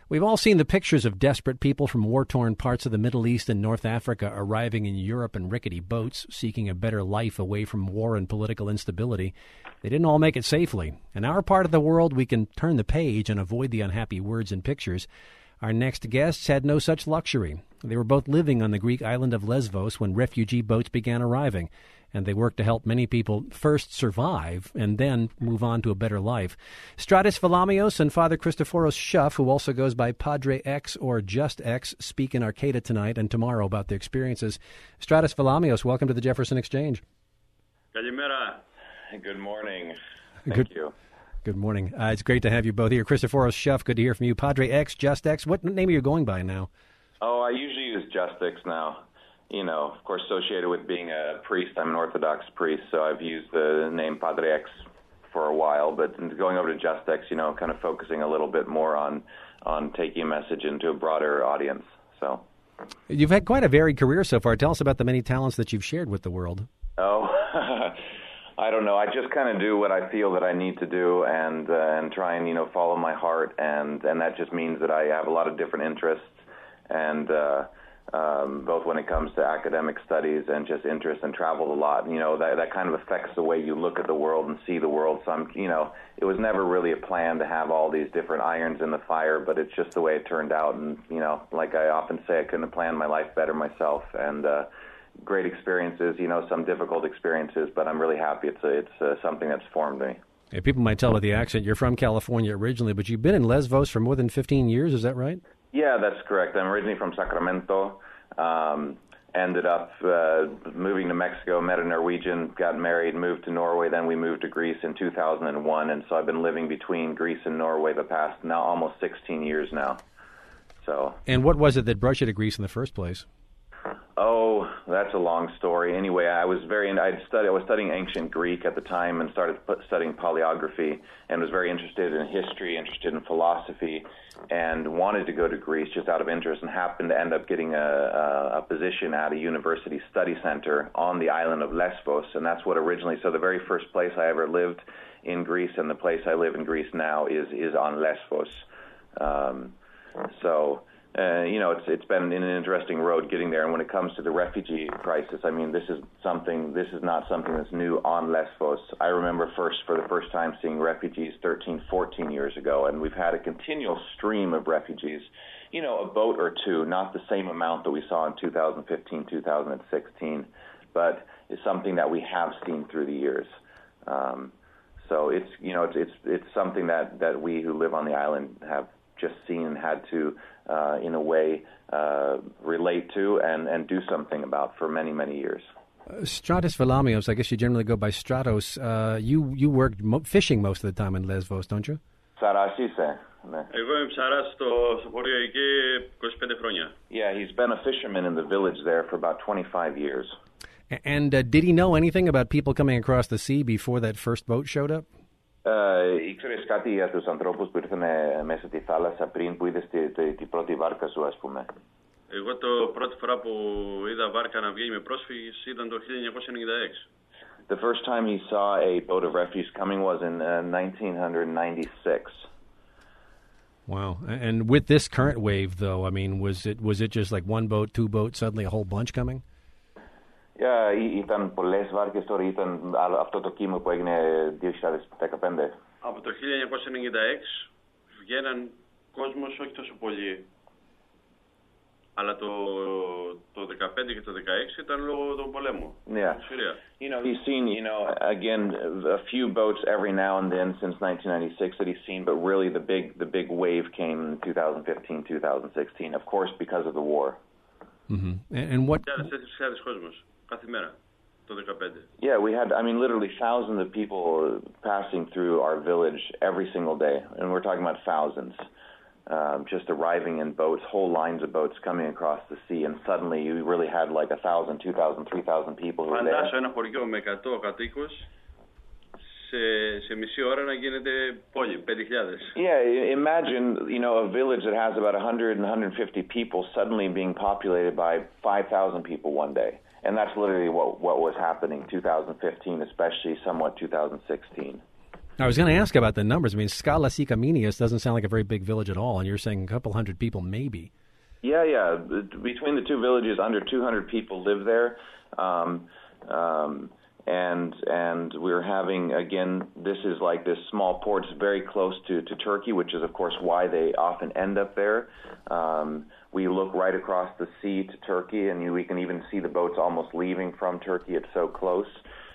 We've all seen the pictures of desperate people from war-torn parts of the Middle East and North Africa arriving in Europe in rickety boats, seeking a better life away from war and political instability. They didn't all make it safely. In our part of the world, we can turn the page and avoid the unhappy words and pictures. Our next guests had no such luxury. They were both living on the Greek island of Lesvos when refugee boats began arriving, and they worked to help many people first survive and then move on to a better life. Stratis Valamios and Father Christoforos Schuff, who also goes by Padre X or Just X, speak in Arcata tonight and tomorrow about their experiences. Stratis Valamios, welcome to the Jefferson Exchange. Kalimera. Good morning. Thank you. Good morning. It's great to have you both here. Christoforos Schuff, good to hear from you. Padre X, Just X, what name are you going by now? Oh, I usually use Just X now. You know, of course, associated with being a priest, I'm an Orthodox priest, so I've used the name Padre X for a while. But going over to Just X, you know, kind of focusing a little bit more on taking a message into a broader audience. So, you've had quite a varied career so far. Tell us about the many talents that you've shared with the world. Oh, I don't know. I just kind of do what I feel that I need to do, and try and follow my heart, and that just means that I have a lot of different interests, and both when it comes to academic studies and just interest and travel a lot. That kind of affects the way you look at the world and see the world. So it was never really a plan to have all these different irons in the fire, but it's just the way it turned out. And, like I often say, I couldn't have planned my life better myself. And great experiences, some difficult experiences, but I'm really happy. It's something that's formed me. Yeah, people might tell by the accent you're from California originally, but you've been in Lesvos for more than 15 years, is that right? Yeah, that's correct. I'm originally from Sacramento. Ended up moving to Mexico, met a Norwegian, got married, moved to Norway, then we moved to Greece in 2001, and so I've been living between Greece and Norway the past now almost 16 years now. And what was it that brought you to Greece in the first place? Oh, that's a long story. Anyway, I was studying ancient Greek at the time and started studying paleography, and was very interested in history, interested in philosophy, and wanted to go to Greece just out of interest, and happened to end up getting a position at a university study center on the island of Lesvos, and that's what originally. So the very first place I ever lived in Greece, and the place I live in Greece now is on Lesvos. It's been an interesting road getting there. And when it comes to the refugee crisis, I mean, this is not something that's new on Lesvos. I remember for the first time seeing refugees 13, 14 years ago, and we've had a continual stream of refugees. A boat or two, not the same amount that we saw in 2015, 2016, but it's something that we have seen through the years. So it's something that we who live on the island have just seen and had to, in a way, relate to and do something about for many, many years. Stratis Valamios, I guess you generally go by Stratos. You worked fishing most of the time in Lesvos, don't you? Sarasise. Εγώ είμαι ψαράς στο χωριό εκεί 25 χρόνια. Yeah, he's been a fisherman in the village there for about 25 years. And did he know anything about people coming across the sea before that first boat showed up? Ήξερες κάτι για τους ανθρώπους που ήρθαν μέσα τη θάλασσα πριν που είδες την πρώτη βάρκα σου, ας πούμε? Εγώ το πρώτη φορά που είδα βάρκα να βγαίνει με πρόσφυγες ήταν το 1996. The first time he saw a boat of refugees coming was in 1996. Wow. And with this current wave, though, I mean, was it just like one boat, two boats, suddenly a whole bunch coming? Ήταν πολλές βάρκες τώρα, ήταν αυτό το κύμα που έγινε 2015. Από το 1996 βγαίναν κόσμος όχι τόσο πολύ. Αλλά το 2015 και το 2016 ήταν λόγω του πολέμου. Yeah. He's seen, again, a few boats every now and then since 1996 that he's seen, but really the big wave came in 2015, 2016, of course, because of the war. Mm-hmm. And what? 4.000 κόσμος κάθε μέρα. Yeah, we had, literally thousands of people passing through our village every single day, and we're talking about thousands, just arriving in boats, whole lines of boats coming across the sea, and suddenly you really had like 1,000, 2,000, 3,000 people who were there. Φαντάσου ένα χωριό με 100 κατοίκους σε μισή ώρα να γίνεται πόλη, 5.000. Yeah, imagine, a village that has about 100 and 150 people suddenly being populated by 5,000 people one day. And that's literally what was happening 2015, especially somewhat 2016. I was going to ask about the numbers. I mean, Skala Sikamenias doesn't sound like a very big village at all, and you're saying a couple hundred people maybe. Yeah. Between the two villages, under 200 people live there. And we're having, again, this is like this small port. It's very close to Turkey, which is, of course, why they often end up there. We look right across the sea to Turkey, and we can even see the boats almost leaving from Turkey. It's so close.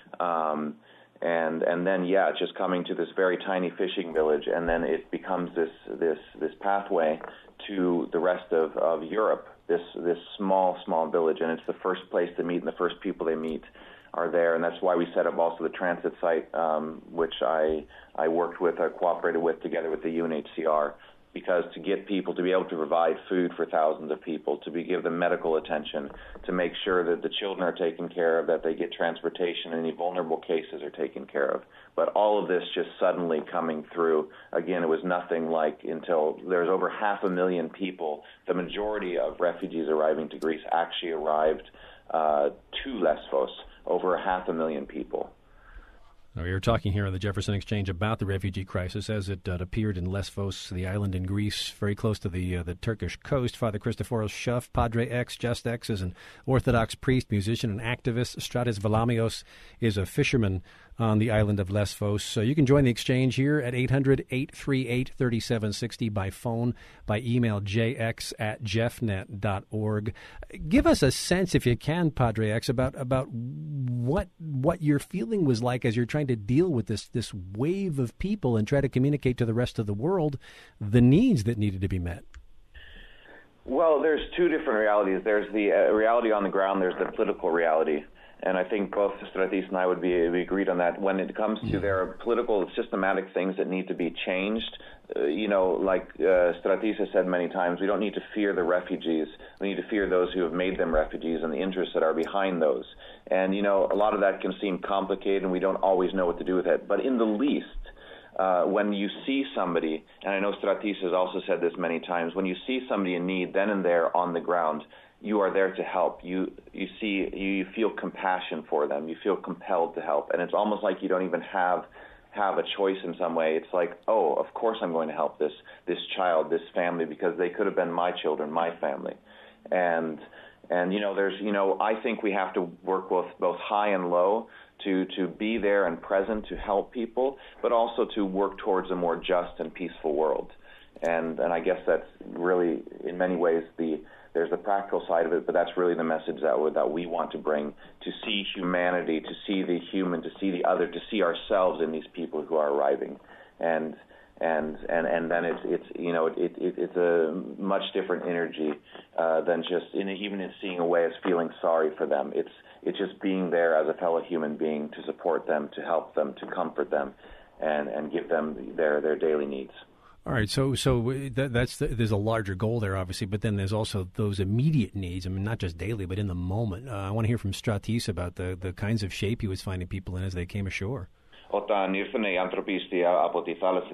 And then, it's just coming to this very tiny fishing village, and then it becomes this pathway to the rest of Europe, this small village, and it's the first place to meet, and the first people they meet are there, and that's why we set up also the transit site, which I cooperated with together with the UNHCR, because to get people to be able to provide food for thousands of people, to give them medical attention, to make sure that the children are taken care of, that they get transportation, any vulnerable cases are taken care of. But all of this just suddenly coming through, again, it was nothing like until there's over 500,000 people. The majority of refugees arriving to Greece actually arrived to Lesvos, over 500,000 people. We were talking here on the Jefferson Exchange about the refugee crisis as it appeared in Lesvos, the island in Greece, very close to the Turkish coast. Father Christoforos Schuff, Padre X, Just X, is an Orthodox priest, musician, and activist. Stratis Valamios is a fisherman on the island of Lesvos. So you can join the exchange here at 800-838-3760 by phone, by email, jx@jeffnet.org. Give us a sense, if you can, Padre X, about what your feeling was like as you're trying to deal with this wave of people and try to communicate to the rest of the world the needs that needed to be met. Well, there's two different realities. There's the reality on the ground. There's the political reality. And I think both Stratis and I would be agreed on that. When it comes to there are political, systematic things that need to be changed. Like Stratis has said many times, we don't need to fear the refugees. We need to fear those who have made them refugees and the interests that are behind those. And, a lot of that can seem complicated, and we don't always know what to do with it. But in the least, when you see somebody, and I know Stratis has also said this many times, when you see somebody in need, then and there on the ground, you are there to help. You feel compassion for them. You feel compelled to help, and it's almost like you don't even have a choice in some way. It's like, oh, of course I'm going to help this child, this family, because they could have been my children, my family, and I think we have to work with both high and low to be there and present to help people, but also to work towards a more just and peaceful world, and I guess that's really in many ways there's the practical side of it, but that's really the message that we want to bring, to see humanity, to see the human, to see the other, to see ourselves in these people who are arriving, and then it's a much different energy than just even in seeing a way as feeling sorry for them. It's just being there as a fellow human being to support them, to help them, to comfort them, and give them their daily needs. All right, so there's a larger goal there, obviously, but then there's also those immediate needs. I mean, not just daily, but in the moment. I want to hear from Stratis about the kinds of shape he was finding people in as they came ashore. Όταν ήρθαν οι άνθρωποι από τη θάλασσα,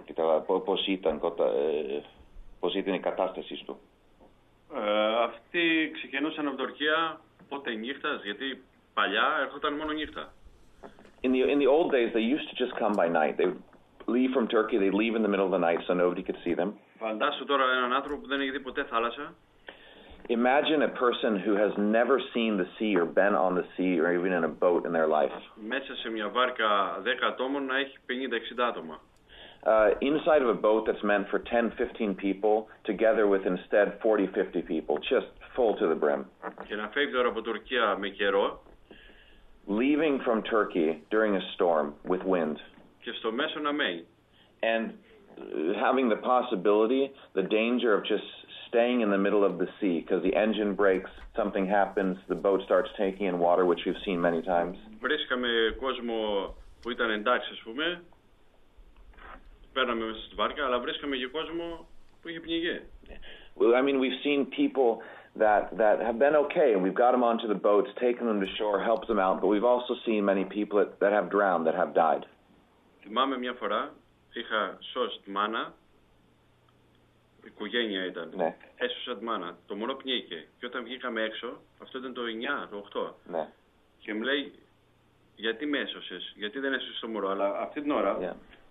πώς ήταν η κατάσταση του? Αυτοί ξεκινούσαν από Τουρκία πότε νύχτας, γιατί παλιά έρχονταν μόνο νύχτα. In the old days, they used to just come by night. They would leave from Turkey. They leave in the middle of the night so nobody could see them. Φαντάσου τώρα έναν άνθρωπο που δεν έχει δει ποτέ θάλασσα. Imagine a person who has never seen the sea or been on the sea or even in a boat in their life. Μέσα σε μια βάρκα 10 ατόμων να έχει 50-60 άτομα. Inside of a boat that's meant for 10-15 people, together with instead 40-50 people, just full to the brim. Και να φεύγει τώρα από Τουρκία με καιρό. Leaving from Turkey during a storm with wind. Και στο μέσο να μένει. And having the possibility, the danger of just staying in the middle of the sea, because the engine breaks, something happens, the boat starts taking in water, which we've seen many times. Βρίσκαμε κόσμο που ήταν εντάξει, ας πούμε. Παίρναμε μέσα στη βάρκα, αλλά βρίσκαμε και κόσμο που είχε πνιγεί. Well, I mean, we've seen people that have been okay, and we've got them onto the boats, taken them to shore, helped them out, but we've also seen many people that have drowned, that have died. Θυμάμαι μια φορά, είχα σώσει τη μάνα, η οικογένεια ήταν, ναι. Έσωσα τη μάνα, το μωρό πνίγηκε και όταν βγήκαμε έξω, αυτό ήταν το 9, το 8, ναι. Και μου λέει, γιατί με έσωσες, γιατί δεν έσωσες το μωρό, αλλά αυτή την ώρα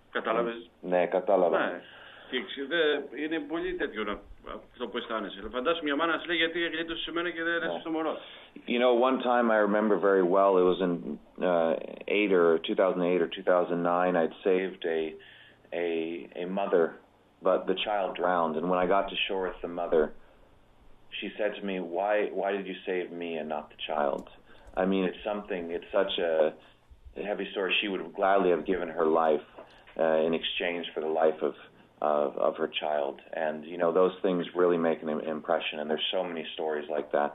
Κατάλαβες? Ναι, κατάλαβα. Ναι. Και είναι πολύ τέτοιο αυτό που αισθάνεσαι. Φαντάσου μια μάνα να σου λέει γιατί γλίτωσες σε μένα και δεν έσαι στο μωρό. You know, one time I remember very well, it was in 2008 or 2009, I'd saved a mother, but the child drowned. And when I got to shore with the mother, she said to me, why did you save me and not the child? I mean, it's such a heavy story. She would gladly have given her life in exchange for the life of her child. And, you know, those things really make an impression. And there's so many stories like that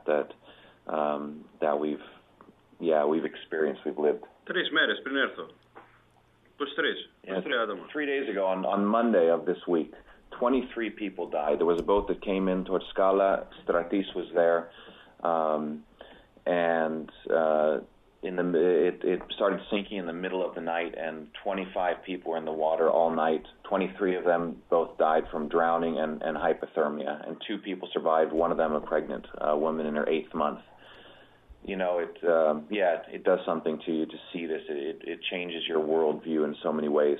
we've experienced, we've lived. 3 μέρες πριν έρθω. 23 άτομα. 3 days ago, on Monday of this week, 23 people died. There was a boat that came in towards Skala. Stratis was there. It started sinking in the middle of the night, and 25 people were in the water all night. 23 of them both died from drowning and hypothermia, and 2 people survived, one of them a pregnant woman in her 8th month. You know, it does something to you to see this. It changes your worldview in so many ways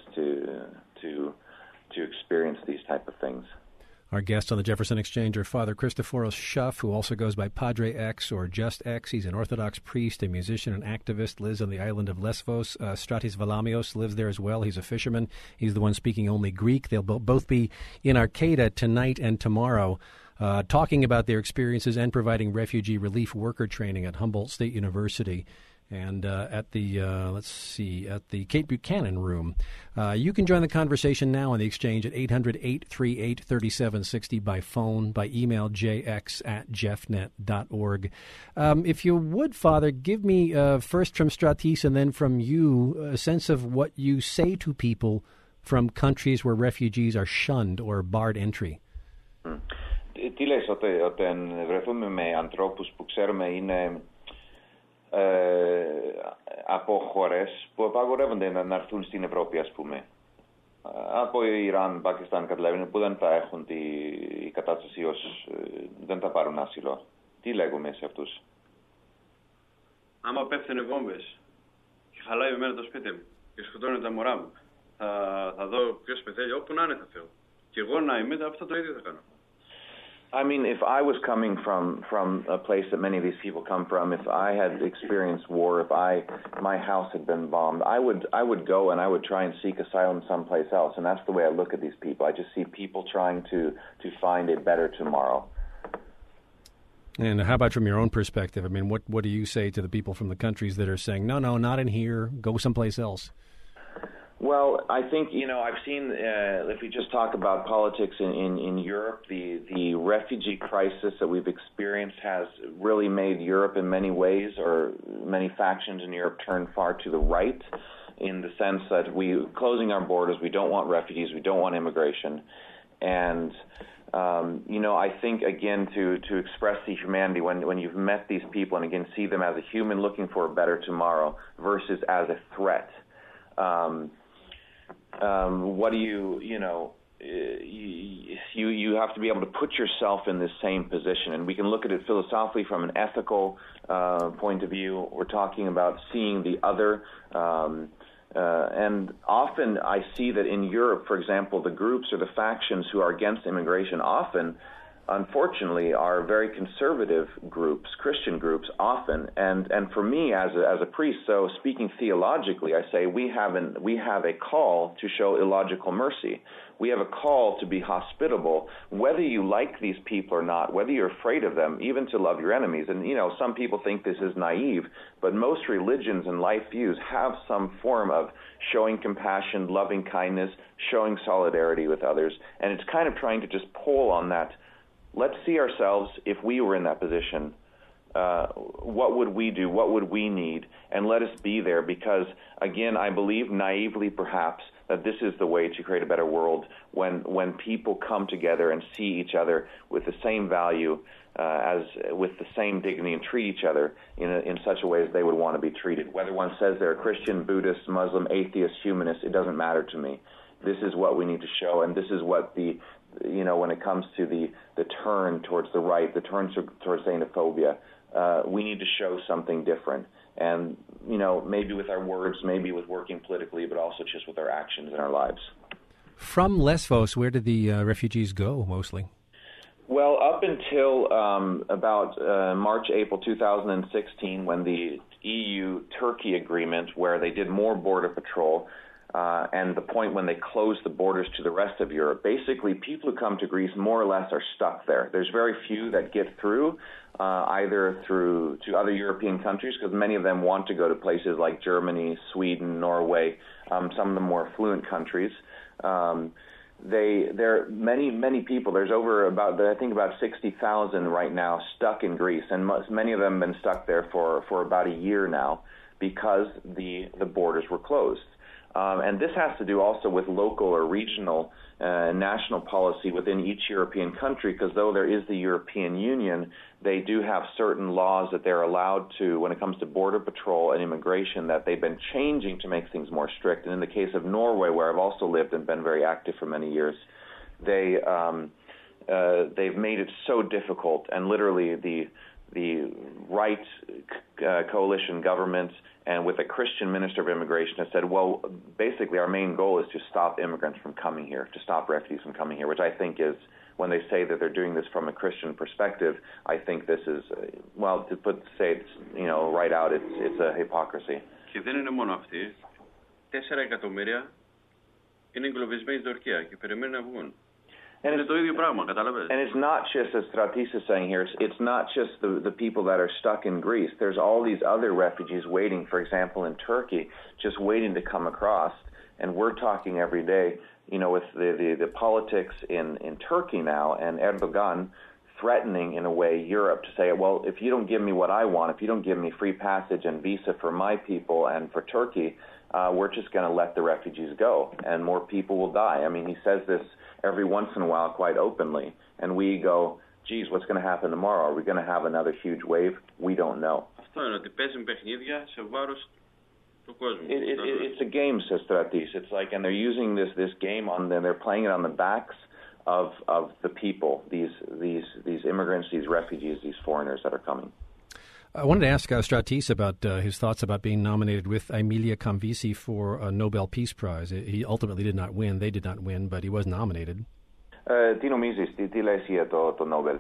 to experience these type of things. Our guest on the Jefferson Exchanger, Father Christoforos Schuff, who also goes by Padre X or Just X. He's an Orthodox priest, a musician, an activist, lives on the island of Lesvos. Stratis Valamios lives there as well. He's a fisherman. He's the one speaking only Greek. They'll both be in Arcata tonight and tomorrow, talking about their experiences and providing refugee relief worker training at Humboldt State University. And at the Kate Buchanan Room. You can join the conversation now on the Exchange at 800-838-3760 by phone, by email, jx@jeffnet.org. If you would, Father, give me first from Stratis and then from you a sense of what you say to people from countries where refugees are shunned or barred entry. Τι λες, όταν βρεθούμε με ανθρώπους που ξέρουμε είναι από χώρες που απαγορεύονται να έρθουν στην Ευρώπη, ας πούμε. Από Ιράν, Πακιστάν, καταλαβαίνετε, που δεν θα έχουν η κατάσταση δεν θα πάρουν άσυλο. Τι λέγουμε σε αυτούς? Άμα πέφτουνε βόμβες και χαλάει εμένα το σπίτι μου και σκοτώνουν τα μωρά μου, θα δω ποιος πεθαίνει, όπου να είναι θα φεύγω. Και εγώ να είμαι, αυτό το ίδιο θα κάνω. I mean, if I was coming from a place that many of these people come from, if I had experienced war, if my house had been bombed, I would go and I would try and seek asylum someplace else. And that's the way I look at these people. I just see people trying to find a better tomorrow. And how about from your own perspective? I mean, what do you say to the people from the countries that are saying, no, not in here, go someplace else? Well, I think, you know, I've seen, if we just talk about politics in Europe, the refugee crisis that we've experienced has really made Europe in many ways, or many factions in Europe, turn far to the right, in the sense that closing our borders, we don't want refugees, we don't want immigration. And, you know, I think, again, to express the humanity, when you've met these people and, again, see them as a human looking for a better tomorrow versus as a threat, what do you know, you have to be able to put yourself in this same position. And we can look at it philosophically from an ethical point of view. We're talking about seeing the other. And often I see that in Europe, for example, the groups or the factions who are against immigration often, unfortunately, are very conservative groups, Christian groups often. And for me as a priest, so speaking theologically, I say we have a call to show illogical mercy. We have a call to be hospitable, whether you like these people or not, whether you're afraid of them, even to love your enemies. And, you know, some people think this is naive, but most religions and life views have some form of showing compassion, loving kindness, showing solidarity with others. And it's kind of trying to just pull on that. Let's see ourselves, if we were in that position, what would we do? What would we need? And let us be there because, again, I believe naively perhaps that this is the way to create a better world when people come together and see each other with the same value, with the same dignity and treat each other in such a way as they would want to be treated. Whether one says they're a Christian, Buddhist, Muslim, atheist, humanist, it doesn't matter to me. This is what we need to show, and this is what you know, when it comes to the turn towards the right, the turn towards xenophobia, we need to show something different. And maybe with our words, maybe with working politically, but also just with our actions in our lives. From Lesvos, where did the refugees go mostly? Well, up until about March, April 2016, when the EU-Turkey agreement, where they did more border patrol, and the point when they closed the borders to the rest of Europe, basically people who come to Greece more or less are stuck there. There's very few that get through, either through to other European countries, because many of them want to go to places like Germany, Sweden, Norway, some of the more affluent countries. There are many people. There's over about 60,000 right now stuck in Greece, and many of them have been stuck there for about a year now because the borders were closed. And this has to do also with local or regional national policy within each European country, because though there is the European Union, they do have certain laws that they're allowed to, when it comes to border patrol and immigration, that they've been changing to make things more strict. And in the case of Norway, where I've also lived and been very active for many years, they've made it so difficult, and literally the right coalition government and with a Christian minister of immigration has said, well, basically our main goal is to stop immigrants from coming here, to stop refugees from coming here, which I think is, when they say that they're doing this from a Christian perspective, I think this is, right out, it's a hypocrisy. Και δεν είναι μόνο αυτοί. 4 εκατομμύρια είναι εγκλωβισμένοι στην Τουρκία και περιμένουν να βγουν. And it's το ίδιο πράγμα, καταλαβαίνεις. And it's not just, as Stratis is saying here, it's not just the people that are stuck in Greece. There's all these other refugees waiting, for example, in Turkey, just waiting to come across. And we're talking every day, with the politics in Turkey now, and Erdogan threatening, in a way, Europe to say, well, if you don't give me what I want, if you don't give me free passage and visa for my people and for Turkey, we're just going to let the refugees go, and more people will die. I mean, he says this every once in a while quite openly, and we go, geez, what's going to happen tomorrow? Are we going to have another huge wave? We don't know. Αυτό είναι, ότι παίζουν παιχνίδια σε βάρος του κόσμου. It's a game, says Stratis. It's like, and they're using this game on them, they're playing it on the backs of the people, these immigrants, these refugees, these foreigners that are coming. I wanted to ask Stratis about his thoughts about being nominated with Emilia Kamvisi for a Nobel Peace Prize. He ultimately did not win. They did not win, but he was nominated. Τι νομίζεις, τι λες για το Νόμπελ?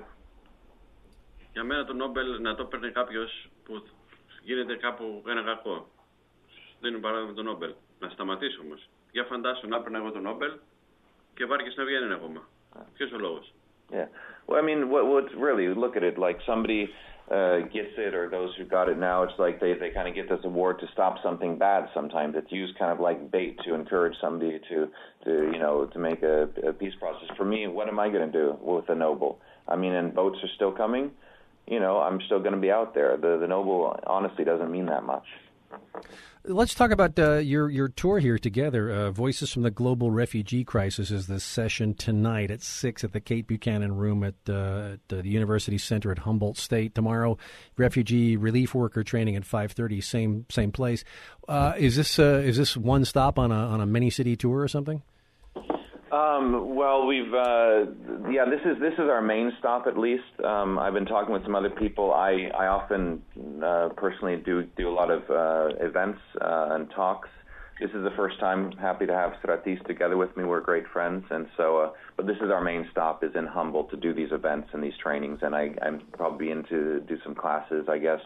Για μένα το Νόμπελ να το παίρνει κάποιος που γίνεται κάπου ένα κακό. Δεν είναι παράδειγμα το Νόμπελ. Να σταματήσει όμως. Για φαντάσου να παίρνω εγώ το Νόμπελ και βάρκες να βγαίνουν ακόμα. Ποιος ο λόγος? Yeah. Well, I mean, what's really, look at it, like somebody gets it, or those who got it now, it's like they kind of get this award to stop something bad sometimes. It's used kind of like bait to encourage somebody to make a peace process. For me, what am I going to do with the Nobel? I mean, and votes are still coming. I'm still going to be out there. The Nobel honestly doesn't mean that much. Let's talk about your tour here together. Voices from the Global Refugee Crisis is the session tonight at 6 at the Kate Buchanan Room at the University Center at Humboldt State. Tomorrow, refugee relief worker training at 5:30, same place. Is this one stop on a many city tour or something? Well, we've this is our main stop, at least. I've been talking with some other people. I often personally do a lot of events and talks. This is the first time. Happy to have Stratis together with me. We're great friends, and so. But this is our main stop, is in Humboldt, to do these events and these trainings. And I'm probably in to do some classes, I guess.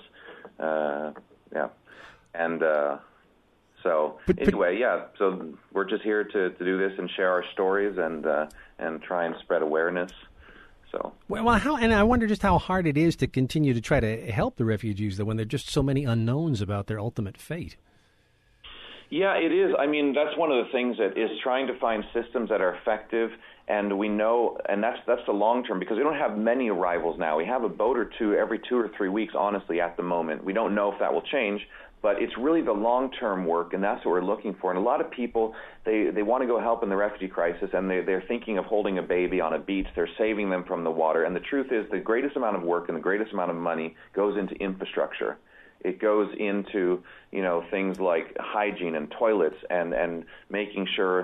And. So anyway, so we're just here to do this and share our stories and try and spread awareness. So and I wonder just how hard it is to continue to try to help the refugees, though, when there are just so many unknowns about their ultimate fate. Yeah, it is. I mean, that's one of the things that is trying to find systems that are effective, and we know, and that's the long term, because we don't have many arrivals now. We have a boat or two every 2 or 3 weeks, honestly, at the moment. We don't know if that will change. But it's really the long-term work, and that's what we're looking for. And a lot of people, they want to go help in the refugee crisis, and they're thinking of holding a baby on a beach. They're saving them from the water. And the truth is, the greatest amount of work and the greatest amount of money goes into infrastructure. It goes into, things like hygiene and toilets and making sure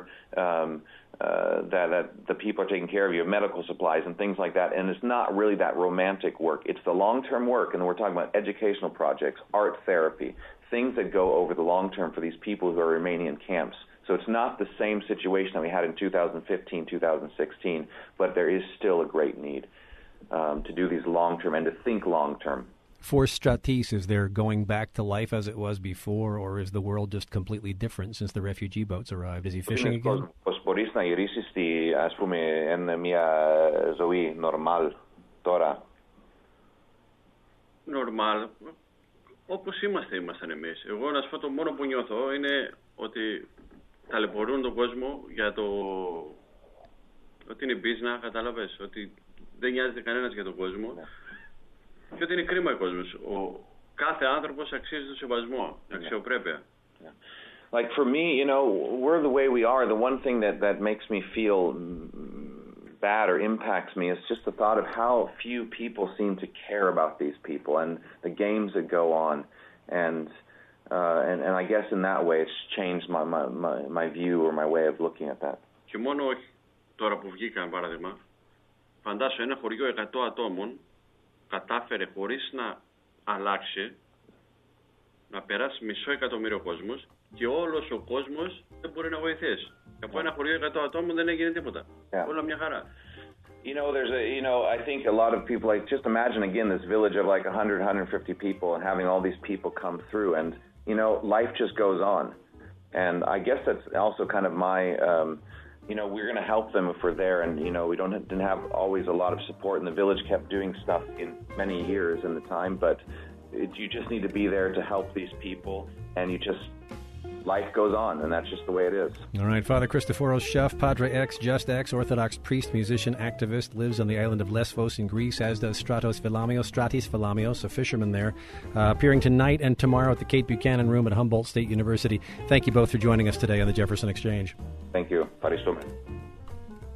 that the people are taking care of you, medical supplies and things like that. And it's not really that romantic work. It's the long-term work, and we're talking about educational projects, art therapy, things that go over the long term for these people who are remaining in camps. So it's not the same situation that we had in 2015, 2016, but there is still a great need to do these long-term and to think long-term. For Stratis, is there going back to life as it was before, or is the world just completely different since the refugee boats arrived? Is he fishing again? Πώς μπορείς να γυρίσεις ας πούμε, μια ζωή normal τώρα? Normal. Όπως ήμασταν εμείς. Εγώ να σου πω το μόνο που νιώθω είναι ότι ταλαιπωρούν τον κόσμο για το ότι είναι business, κατάλαβες, ότι δεν νοιάζεται κανένας για τον κόσμο. Και ότι είναι κρίμα ο κόσμος. Κάθε άνθρωπος αξίζει το σεβασμό, αξιοπρέπεια. Like for me, we're the way we are. The one thing that makes me feel bad or impacts me is just the thought of how few people seem to care about these people and the games that go on. And I guess in that way it's changed my view or my way of looking at that. Και μόνο τώρα που βγήκαν, παράδειγμα, φαντάσου ένα χωριό 100 ατόμων κατάφερε χωρίς να αλλάξει να περάσει 500.000 κόσμος και όλος ο κόσμος δεν μπορεί να βοηθήσει. Και από ένα χωριό 100 ατόμων δεν έγινε τίποτα. Όλα μια χαρά. I think a lot of people, like, just imagine again this village of like 100, 150 people and having all these people come through and, life just goes on. And I guess that's also kind of my, we're going to help them if we're there. And, we didn't have always a lot of support, and the village kept doing stuff in many years in the time. But you just need to be there to help these people, and life goes on, and that's just the way it is. All right, Father Christoforos Shef, Padre X, Just X, Orthodox priest, musician, activist, lives on the island of Lesvos in Greece, as does Stratis Vilamios, a fisherman there, appearing tonight and tomorrow at the Kate Buchanan Room at Humboldt State University. Thank you both for joining us today on the Jefferson Exchange. Thank you. Ευχαριστούμε.